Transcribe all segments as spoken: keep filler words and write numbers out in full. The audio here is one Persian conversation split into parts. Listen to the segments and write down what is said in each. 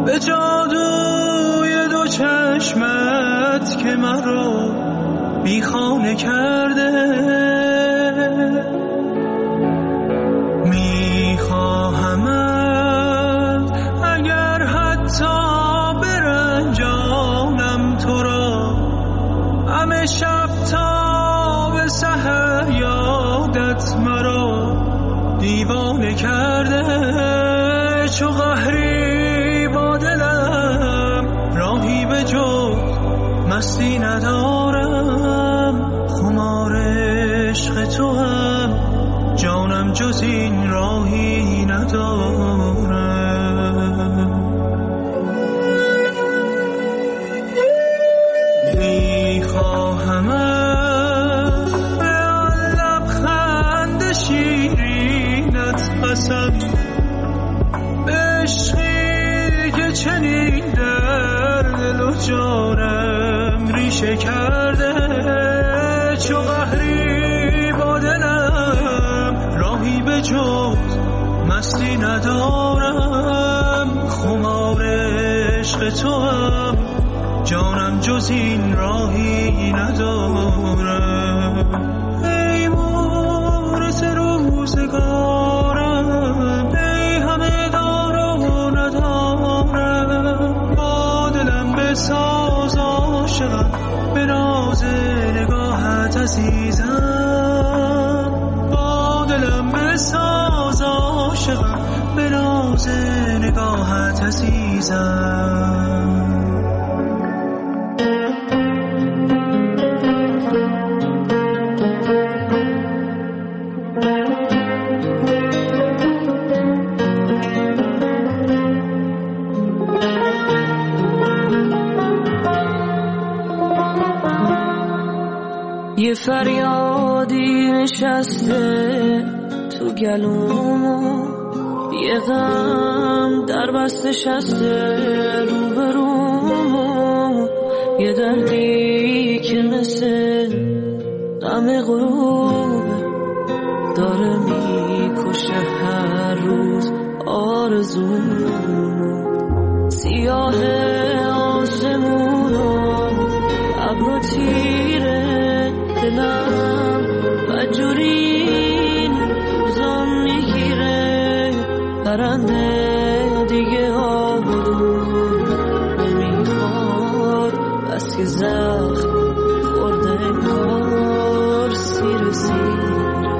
به جادوی دو چشمت که مرا بیخانه کرده. میخواهمت اگر حتی برنجانم تو را، همه شب تا به سحر یادت مرا دیوانه کرده. چو قهری با دلم راهی به جز مستی ندارم، خمار عشق تو هم جانم جز این راهی ندارم. میخواهمت به آن لبخند شیرینت قسم، به عشقی که چنین در دل و جانم ریشه کرده. چو قهری با دلم راهی به جز مستی ندارم، خمار عشق تو هم جانم جز این راهی ندارم. ای مورث روزگارم، ای همه دار و ندارم، با دلم بساز عاشقم، به ناز نگاهت عزیزم، با دلم بساز عاشقم، به ناز نگاهت عزیزم. یه فریادی نشسته تو گلومو، یه غم در بسته شسته روبرومو، یه دردی که مثل غم غروب داره میکشه هر روز آرزومو. سیاه آسمونو ابرو تیره دلم و جورین روزان میگیره، پرنده دیگه آبادون نمیخواد، بس که زخم خورده کار سیر سیره.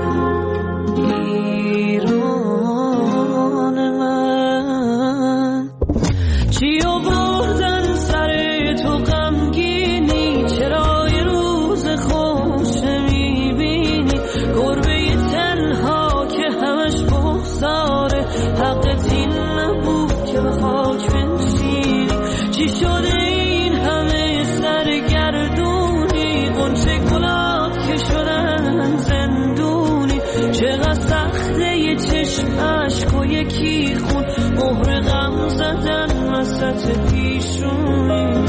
ایران من چیو بردن سر تو غمگینی، چرا یه روز خوش نمیبینی، گربه تنها که همش بغضاره، حقت این نبود که به خاک بنشینی. چی شده این همه سرگردونی، غنچه گلات که شدن زندونی، چقدر سخته یه چشم عشق و یکی خون، مهر غم زدن وسط پیشونی.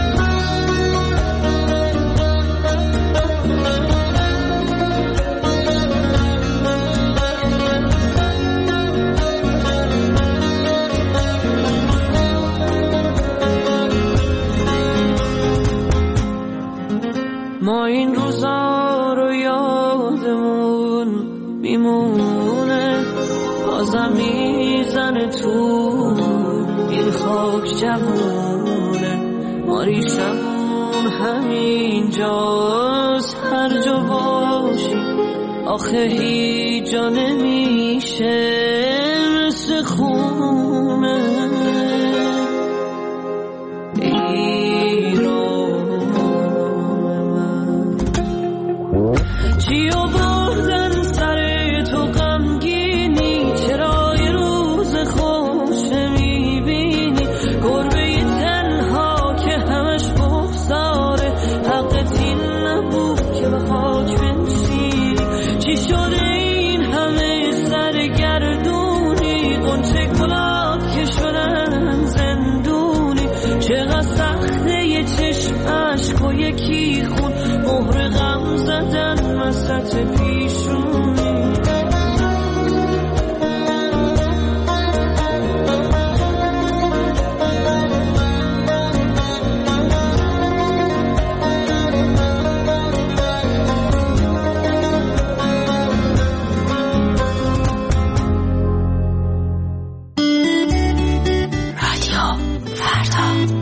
ما این روزا رو یادمون میمونه، بازم میزنه تو این خاک جمونه، ما ریشمون همین جاست هر جا باشی، آخه هیچ جا نمیشه مثل خونه. چیو بردن سر تو غمگینی، چرا یه روز خوش نمیبینی، گربه تنها که همش بغضاره، حقت این نبود که به خاک بنشینی. چی شده این همه سرگردونی، غنچه گلات که شدن زندونی، چقدر سخته یه چشم عشق و یکی خون، مهر غم زدن وسط پیشونی. فردا.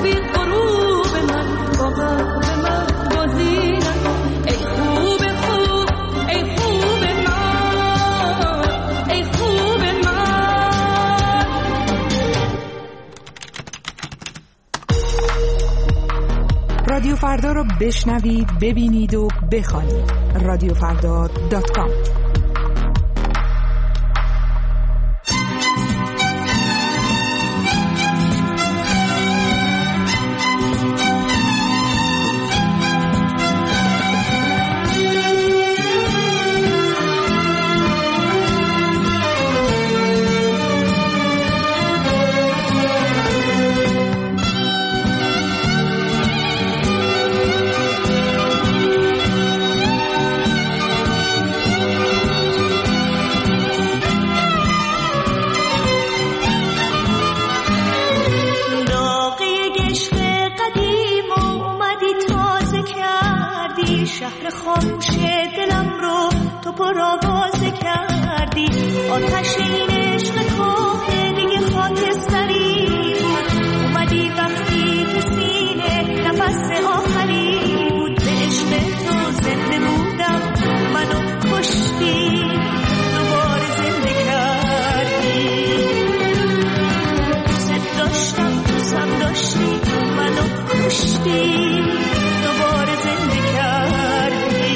بی غروب من با قلب من بازی نکن. ای خوب خوب ای خوب من، ای خوب من. رادیو فردا رو بشنوید، ببینید و بخوانید. رادیو فردا دات کام. شهر خاموش دلم رو تو پرآوازه کردی. آتش این عشق کهنه دیگه خاکستری بود. اومدی وقتی تو سینه نفس آخری بود. به عشق تو زنده بودم، منو کشتی، دوباره زنده کردی. دوست داشتم دوستم داشتی، منو کشتی، دوباره زنده کردی.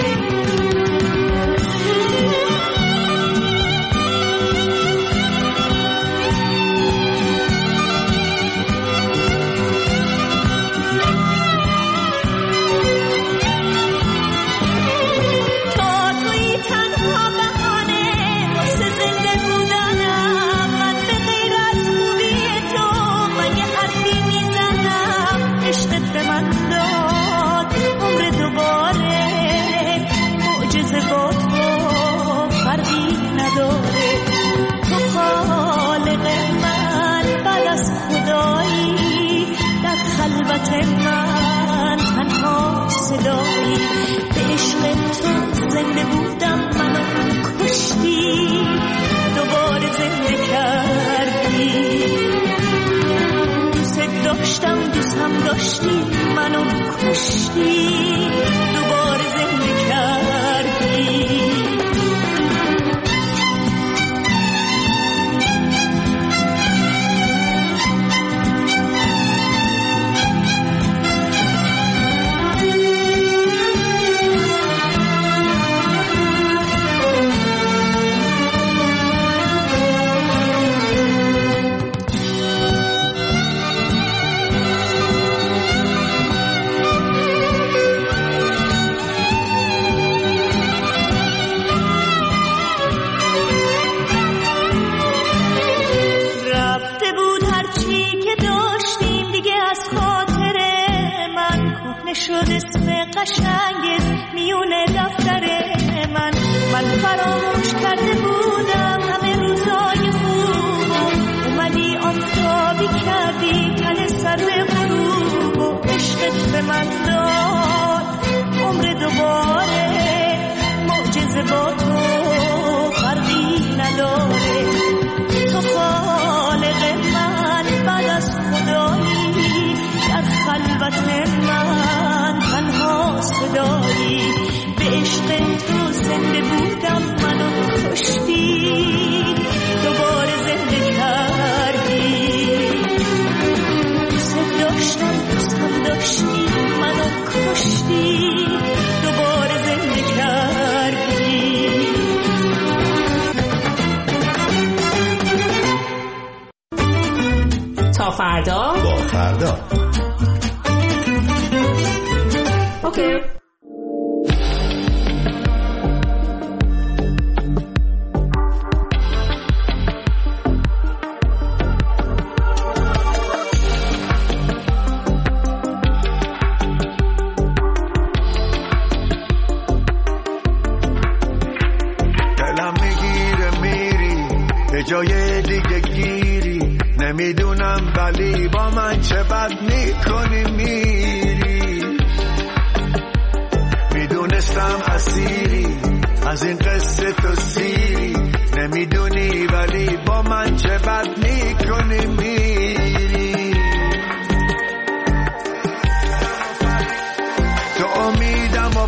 خلوت من تنها صدایی. به عشق تو زنده بودم، منو کشتی، دوباره زنده کردی. دوست داشتم دوستم داشتی، منو کشتی، دوباره زنده کردی. شد اسم قشنگت میونه دفتر من. من فراموش کرده بودم همه روزای خوب. اومدی آفتابی کردی تن سر غروب. و عشقت به من داد عمر دوباره. معجزه با تو فرقی نداره. تو خالق من بعد از خدایی. در خلوت من تنها صدایی. به عشق تو زنده بودم، منو کشتی، دوباره زنده کردی. دوست داشتم دوستم داشتی، منو کشتی، دوباره زنده کردی. تا فردا با فردا. اوکی. دلم میگیره میری به جای دیگه گیری. نمیدونم ولی با من چه بد میکنی میری. میدونستم اسیری از این قصه تو سیری. نمیدونی ولی با من چه بد میکنی میری.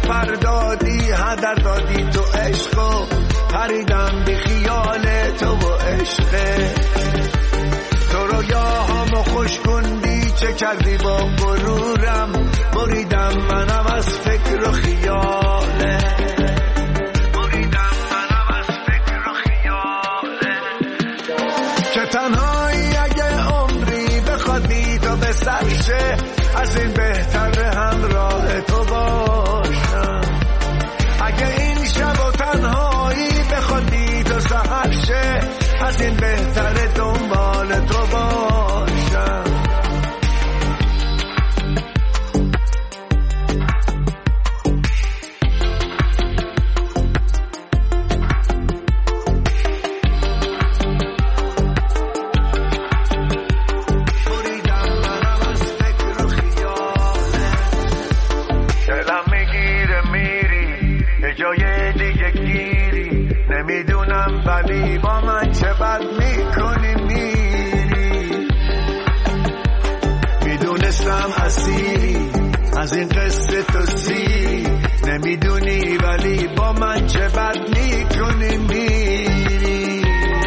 فردادی هدر دادی تو عشقو پریدم بی خیال تو و عشقه تو رویاهامو خوش کندی چه کردی با غرورم بریدم منم از فکر و خیاله بریدم منم از فکر و خیاله که تنهایی اگه عمری بخواد بی تو به سر شه از این بهتر همراه تو باشم اگه این شب و تنهایی بخواد بی تو سحر شه از این بهتر دنبال تو باشم ولی با من چه بد میکنی میری میدونستم اسیری از این قصه تو سیری نمیدونی ولی با من چه بد میکنی میری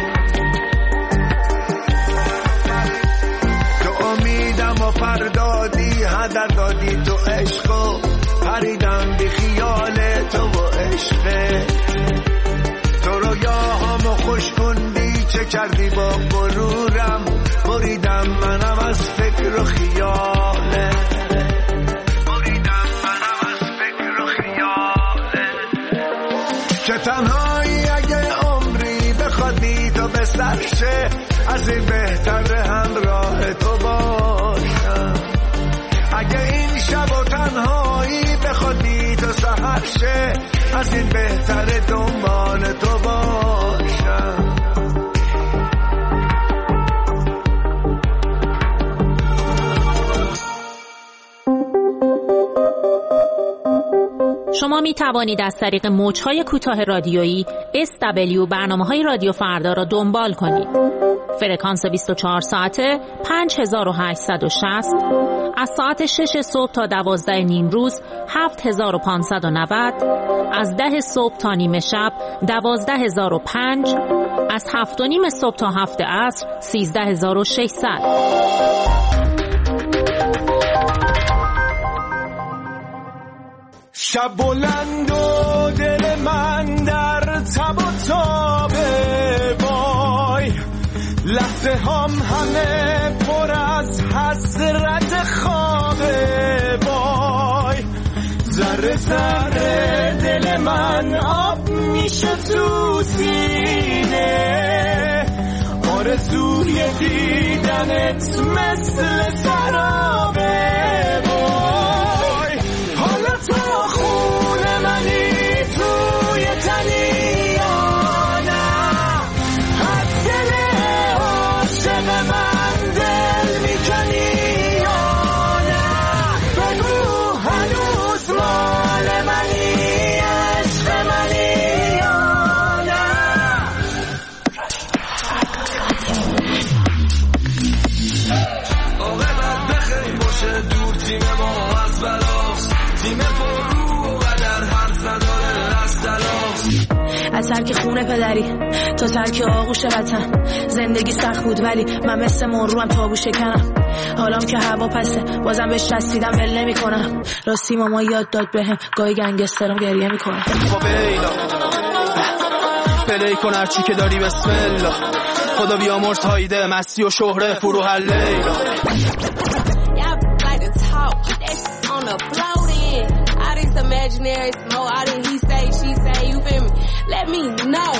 تو امیدم و فردادی هدر دادی تو عشقو پریدم بی خیال تو و عشقه تو رویاهامو خوش کندی چه کردی با غرورم بریدم منم از فکر و خیاله بریدم منم از فکر و خیاله که تنهایی اگه عمری بخواد بی تو به سر شه از این بهتر همراه تو باشم اگه این شب و تنهایی بخواد بی تو سحر شه از این بهتر دنبال تو باشم شما می توانید از طریق موج‌های کوتاه رادیویی اس دبلیو برنامه‌های رادیو فردا را دنبال کنید. فرکانس بیست و چهار ساعته پنج هزار و هشتصد و شصت از ساعت شش صبح تا دوازده نیم روز هفت هزار و پانصد و نود از ده صبح تا نیمه شب دوازده هزار و پنج از هفت و نیم صبح تا هفت عصر سیزده هزار و ششصد. شب بلند و دل من در تب و تابه وای لحظه هم همه پر از حسرت خوابه وای ذره ذره دل من آب میشه تو سینه آرزوی دیدنت مثل سرابه وای حالا تو خونه منی توی تنی یا نه از دل عاشق من دل میکنی یا نه بگو هنوز مال منی عشق منی یا نه عاقبت بخیر باشه دور تیم ما از بلاست تیم فرو قدر حرف نداره از تلاست از ترک خونه پدری تا ترک آغوش وطن زندگی سخت بود ولی من مثل مرو هم تابو شکنم حالام که هوا پسه بازم بهش چسبیدم ول نمی کنم راستی ماما یاد داد بهم گاهی گنگسترم گریه میکنم خب ایلا پلی کن هرچی که داری بسم الله خدا بیامرز هایده مستی و شهره فرو هر لیلا imaginary smoke, all that he say, she say, you feel me? Let me know.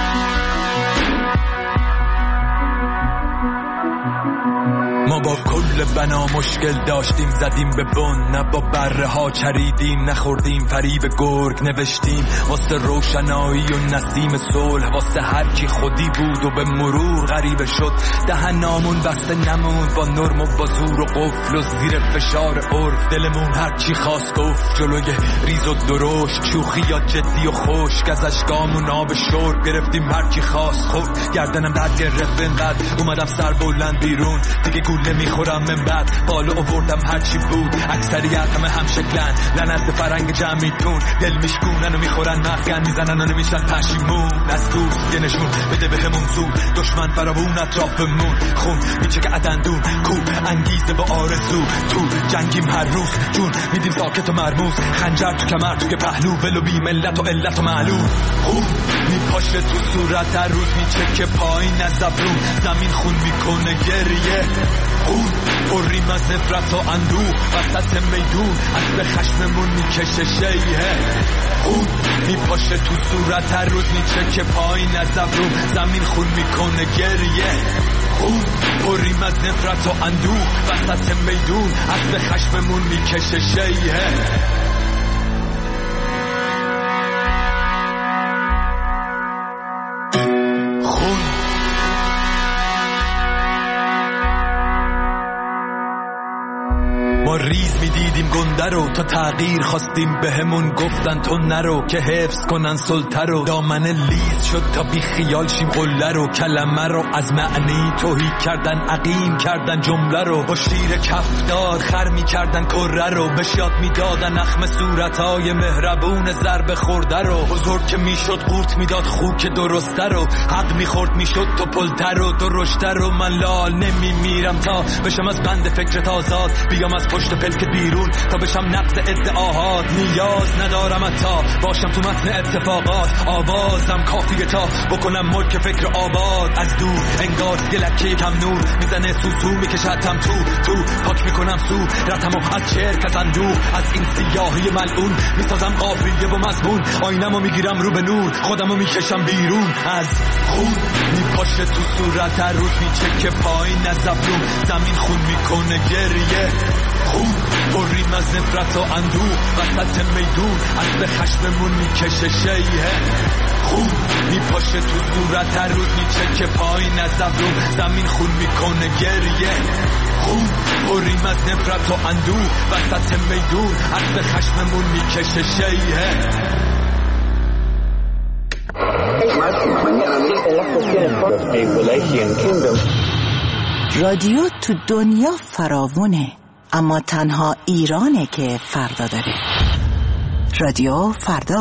ما با کل قبل بنا مشکل داشتیم زدیم به بن، نه با بره ها چریدیم نخوردیم فریب گرگ نوشتیم واسه روشنایی و نسیم صلح، واسه هر کی خودی بود و به مرور غریبه شد. دهنامون بسته نموند با نرم و با زور و قفل و زیر فشار عرف دلمون هر چی خواست گفت. جلوی ریز و درشت شوخی یا جدی و خشک از اشکامون آب شرب گرفتیم هر کی خواست خورد. گردنم درد گرفت انقدر اومدم سر بلند بیرون، دیگه گوله میخورم من بعد بالا آوردم هر چی بود. اکثریت همه هم شکلن لعنت به فرنگ جمعیتون، دل میشکونن و میخورن مغزن میزنن و نمیشن پشیمون. از دوست یه نشون بده بهمون زود، دشمن فراوون اطرافمون خون میچه که عدندون کو انگیزه با آرزو. تو جنگیم هر روز جون میدیم ساکت و مرموز، خنجر تو کمر تو که پهلو ولو بی ملت و علت و معلوم. خون میپاشه تو صورت هر روز میچه که پایین از ابرون، زمین خون میکنه گریه. خون پریم از نفرت و اندوه وسط میدون، از به خشممون میکشه شیه. خون میپاشه تو صورت هر روز میچه که پایین از ابرون، زمین خون میکنه گریه. خون پریم از نفرت و اندوه وسط میدون، از به خشممون میکشه شیه. ما ریز میدیدیم گنده رو تا تغییر خواستیم بهمون گفتن تو نرو که حفظ کنن سلطه رو. دامن لیز شد تا بی خیال شیم قله رو، کلمه رو از معنی توهی کردن عقیم کردن جمله رو. با شیر کفدار خر میکردن کره رو، به شاد میدادن اخم صورتهای مهربون ضربه خورده رو. بزرگ که میشد قورت میداد خوک درسته رو، حق میخورد میشد تو پلته رو درشته رو. من لال نمیمیرم تا بشم از بند فکرت آزاد، بیام از پشت پلکت بیرون تا بشم نقض ادعاهات. نیاز ندارم حتی باشم تو متن اتفاقات، آوازم کافیه تا بکنم ملک فکر آباد. از دور انگار گلکه کم نور میزنه سوسو میکشتم تو تو پاک میکنم سو رتمو از شرک از اندوه. از این سیاهی ملعون میسازم قافیه و مضمون، آینمو میگیرم رو به نور خودمو میکشم بیرون. از خون میپاشه تو صورت هر روز میچه که پایین از ابرون، زمین خون میکنه گریه. خون پریم از نفرت و اندوه وسط میدون، از به خشممون میکشه شیه. خون میپاشه تو صورت هر روز میچه که پایین از ابرون، زمین خون میکنه گریه. خون پریم از نفرت و اندوه وسط میدون، از به خشممون میکشه شیه. رادیو تو دنیا فراوونه، اما تنها ایرانه که فردا داره. رادیو فردا.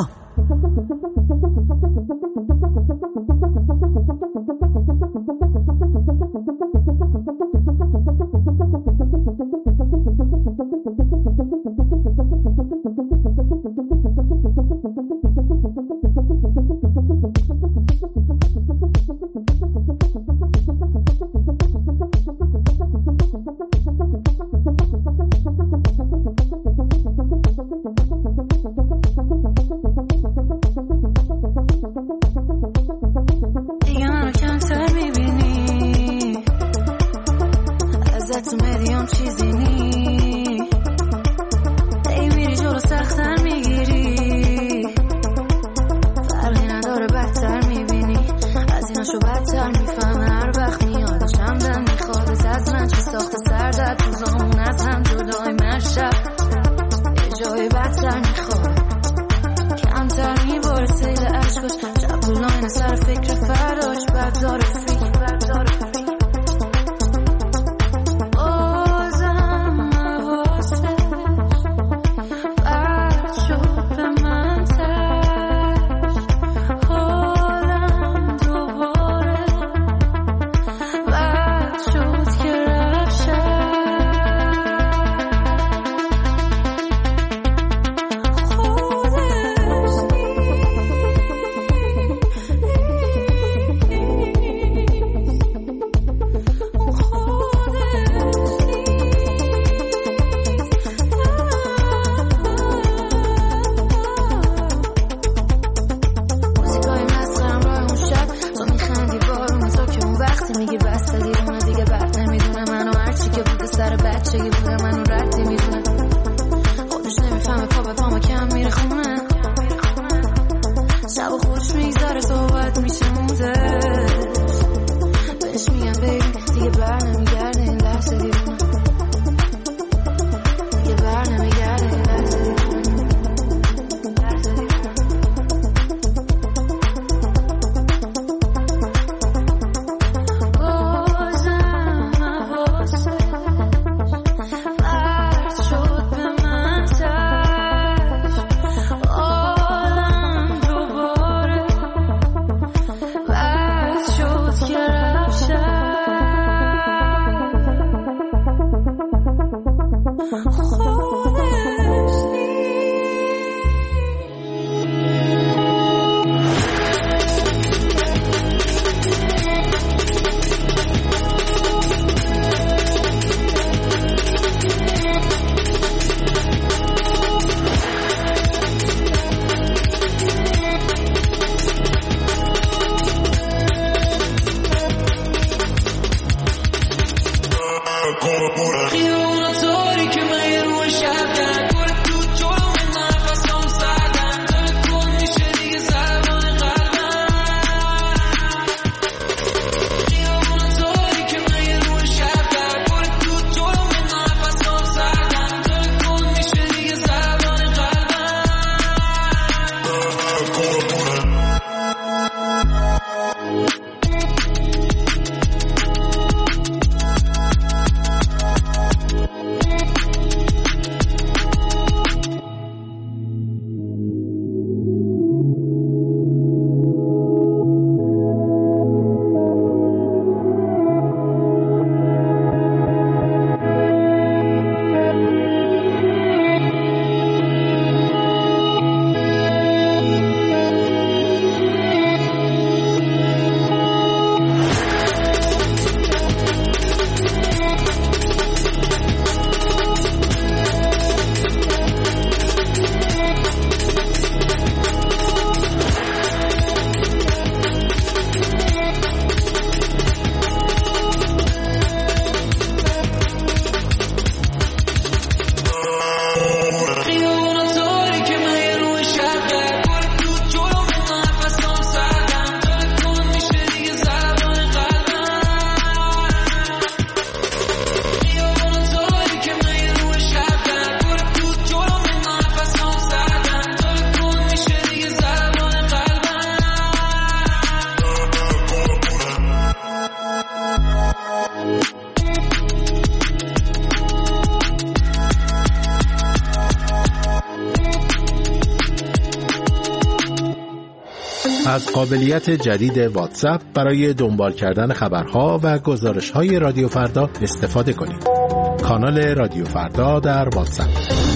از قابلیت جدید واتساپ برای دنبال کردن خبرها و گزارش‌های رادیو فردا استفاده کنید. کانال رادیو فردا در واتساپ.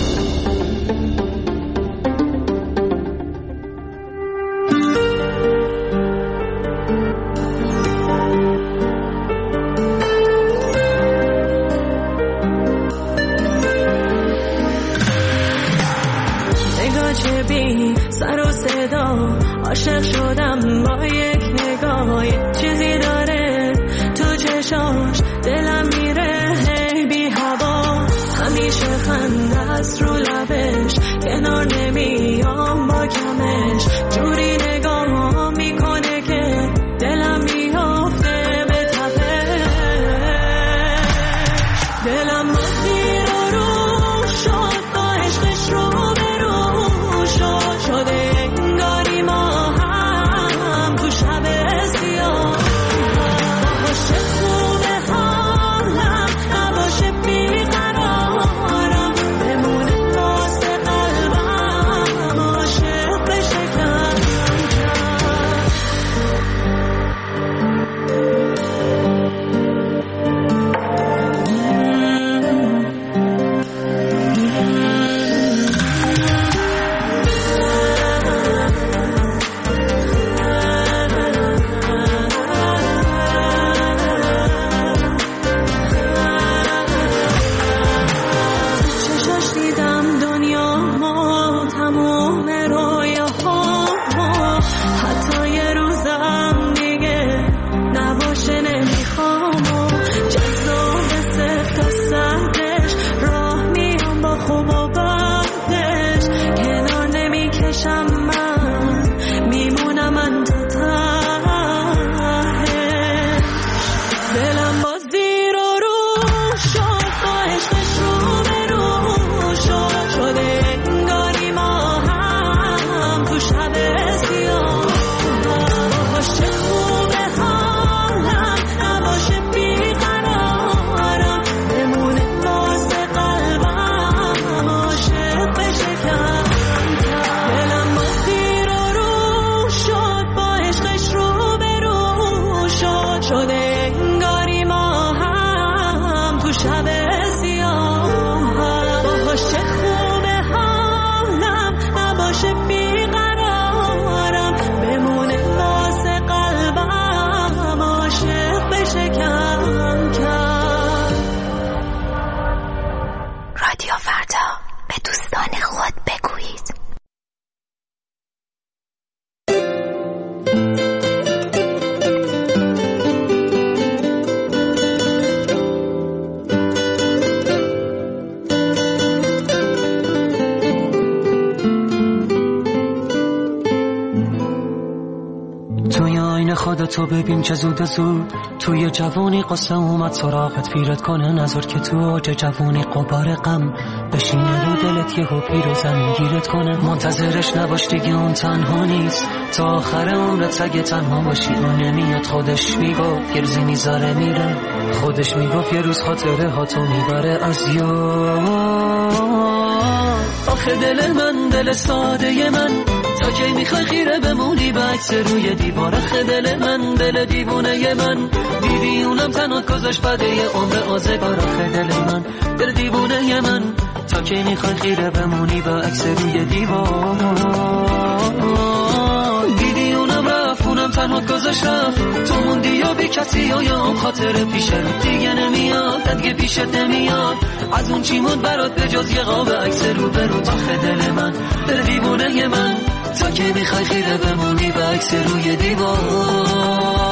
عاشق شدم با یک نگاه، چیزی داره تو چشاش دلم میره هی بی هوا، همیشه خنده است رو لبش، کنار نمیام با کمش، جوری نگاه میکنه که دلم میافته به تپش، دلم با زیر و رو شد با عشقش رو به رو شد، شده انگاری ما تو ببین چه زود زود توی جوانی قصه اومد سراغت، پیرت کنه نظر که تو اوج جوانی قبار غم بشینه رو دلت، یهو پیرو زمین گیرت کنه، منتظرش نباش دیگه اون تنها نیست، تا آخر عمرت اگه تنها باشی اون نمیاد، خودش میگفت یه روزی میذاره میره، خودش میگفت یه روز خاطره ها تو میبره از یاد. آخه دل من دل ساده من، تا کی میخوای خیره بمونی به عکس روی دیوار، آخه دل من دل دیوونه من، دیدی اونم تنها گذاشت بده یه عمر آزگار، آخه دل من دل دیوونه من، تا کی میخوای خیره بمونی به عکس روی دیوار، دیدی اونم رفت اونم تنها گذاشت رفت، تو موندی یا بی کسی و یا اون خاطر پیشت دیگه نمیاد، دیگه پیشت نمیاد، از اون چی موند برات به جز یه قاب عکس رو برو، آخه دل من دل دیوونه من، تا که میخوای خیره بمونی به عکس روی دیوار.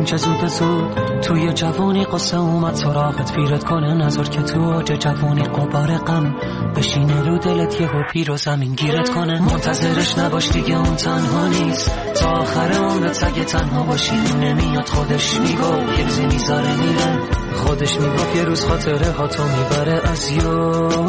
ببین چه زود زود توی جوانی قصه اومد سراغت پیرت کنه نظر که تو اوج جوانی قبار غم بشینه رو دلت یهو پیر و زمین گیرت کنه. منتظرش نباش دیگه اون تنها نیست تا آخر عمرت اگه تنها باشی نمیاد خودش میگو یه روزی میذاره میره خودش میگفت یه روز خاطره ها تو میبره از یاد.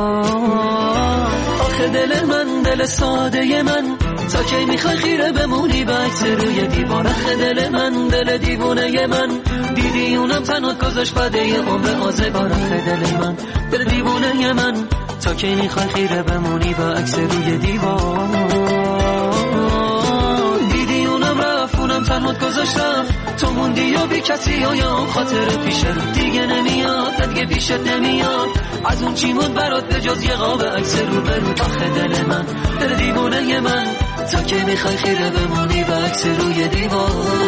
آخه دل من دل ساده من تا کی میخوای خیره بمونی به عکس روی دیوار. آخه دل من دل دیوونه من دیدی اونم تنها گذاشت بده یه عمر آزگار. آخه دل من دل دیوونه من تا کی میخوای خیره بمونی به عکس روی دیوار. دیدی اونم رفت اونم تنها گذاشت رفت تو موندی و بی کسی و یا خاطر پیشت دیگه نمیاد دیگه پیشت نمیاد از اون چی مون برات به جز یه قاب عکس رو برو. آخه دل من دل دیوونه من تا که میخوای خیره بمونی به عکس روی دیوار.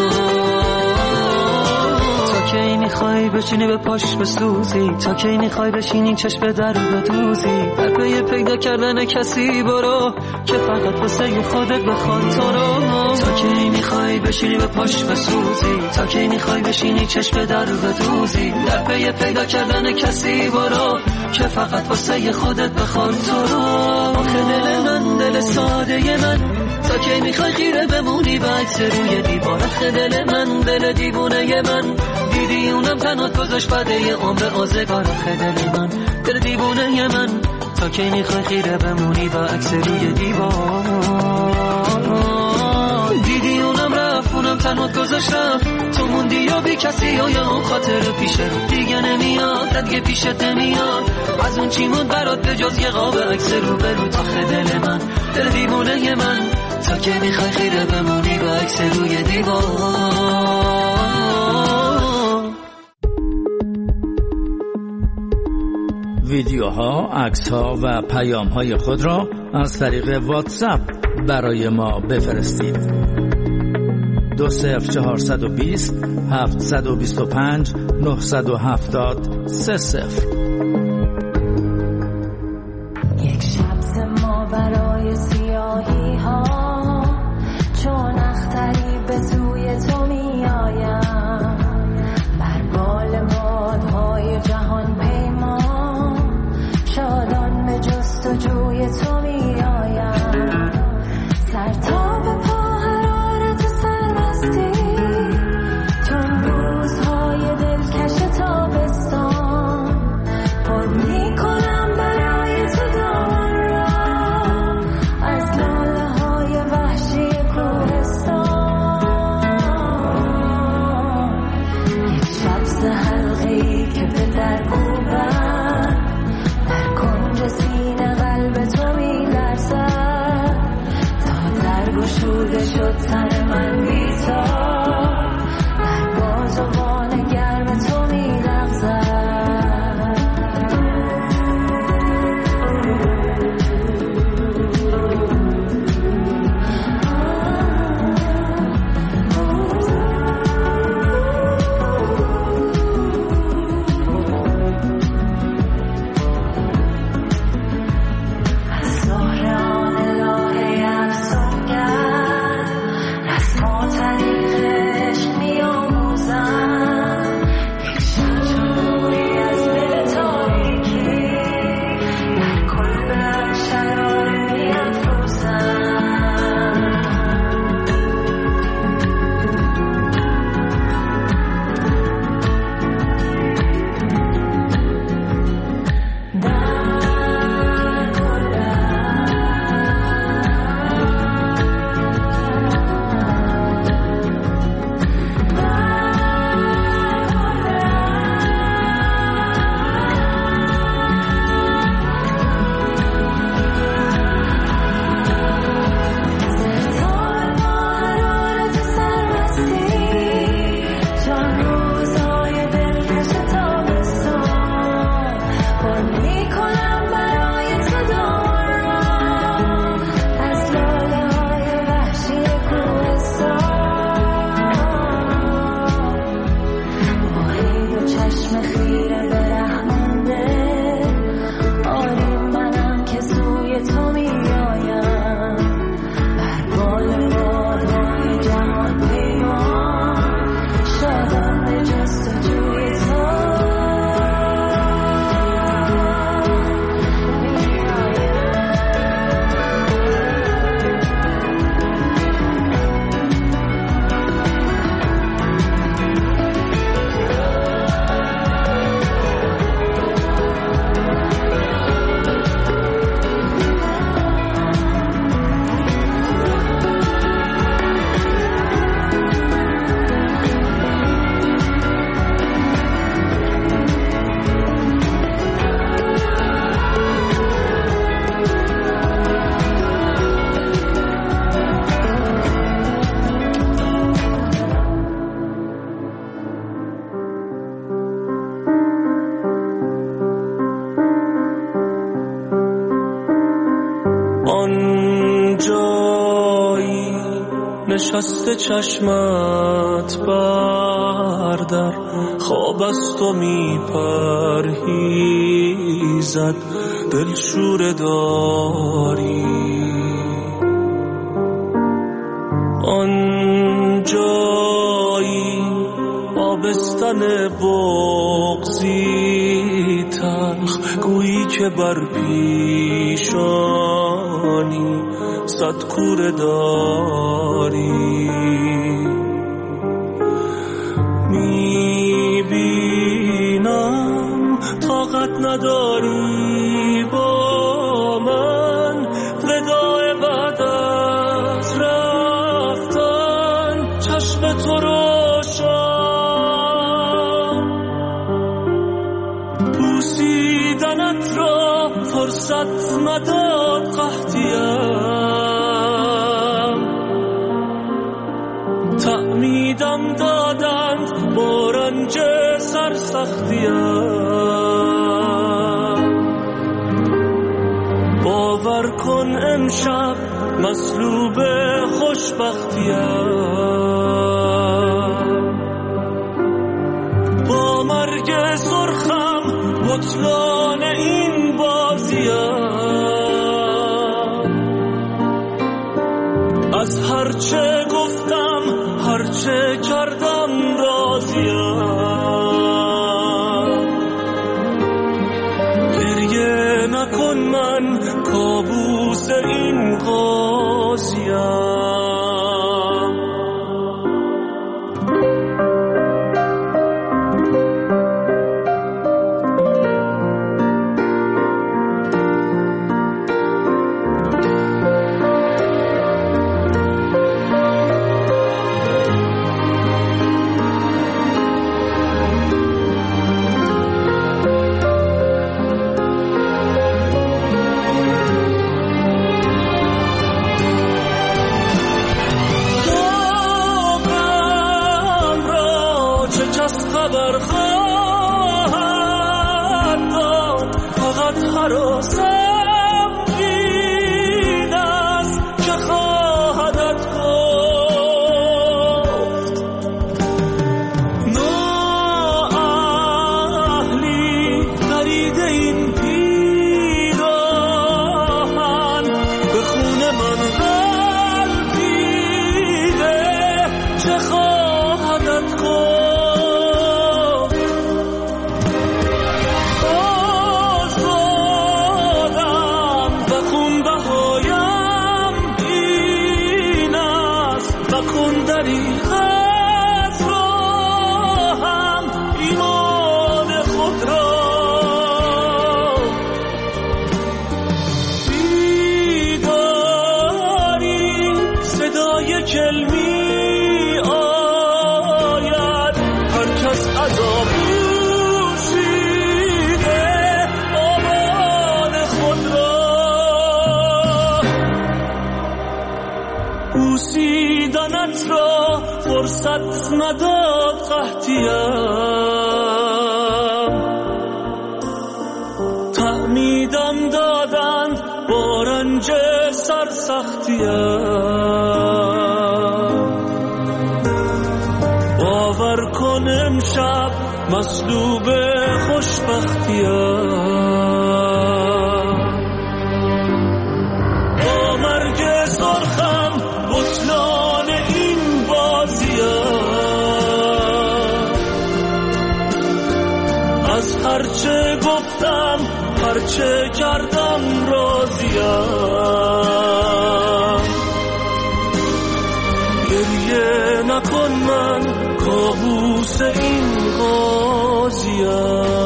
تا کی میخوای بشینی به پاش بسوزی تا کی میخوای بشینی چشم در بدوزی در پی پیدا کردن کسی برو که فقط واسه خودت بخواد تو رو. تا کی میخوای بشینی به پاش بسوزی تا کی میخوای بشینی چشم در بدوزی در پی پیدا کردن کسی برو که فقط واسه خودت بخواد تو رو. آخه دل من دل ساده من تا کی میخوای خیره بمونی به عکس روی دیوار. آخه دل من دل دیوونه من دیدی اونم تنها گذاشت بده یه عمر آزگار. آخه دل من دل دیوونه من تا کی میخوای خیره بمونی به عکس روی دیوار. دیدی اونم رفت اونم تنها گذاشت رفت تو موندی و بی کسی و یا اون خاطر پیشت دیگه نمیاد دیگه پیشت نمیاد از اون چی مون برات به جز یه قاب عکس رو برو. آخه دل من دل دیوونه من تا که میخوای خیره بمونی به عکس روی دیوار. ویدیوها، عکس‌ها و پیام‌های خود را از طریق واتساپ برای ما بفرستید. دو صفر چهارصد و بیست هفتصد و بیست و پنج نهصد و هفتاد سه صفر. یک شب ما برای سیاهی ها چون اختری به سوی تو می آیم بر بال بادهای جهان پیما شادان به جستجوی تو می آیم سر تا به پا حرارت سرمستی چون روزهای دلکش تابستان نشسته چشمت بردر، خواب از تو می پرهیزد دلشوره داری. آن جایی آبستن بغضی تلخ، گویی که بر پیشانی صد کوره داری. میبینم طاقت نداری با من، وداع بعد از رفتن چشم تو روشن. بوسیدنت را فرصت نداد قحطیم، تعمیدم دادند با رنج سرسختیم. باور کن امشب مصلوب خوشبختیم، با مرگ سرخم بطلان این بازیم. از هرچه گفتم هرچه کردم راضیم. گریه نکن من کابوس این قاضیم. خبر خواهد داد فقط هراسم این است که خواهدت گفت. نااهلی خرید این پیراهن، به خون من غلطیده چه خواهدت گفت. بوسیدنت را فرصت نداد قحطیم، تعمیدم دادند با رنج سرسختیم. باور کن امشب مصلوب خوشبختیم، با مرگ سرخم بطلان این بازیم. از هرچه گفتم هرچه کردم راضیم. گریه نکن من کابوس این قاضیم.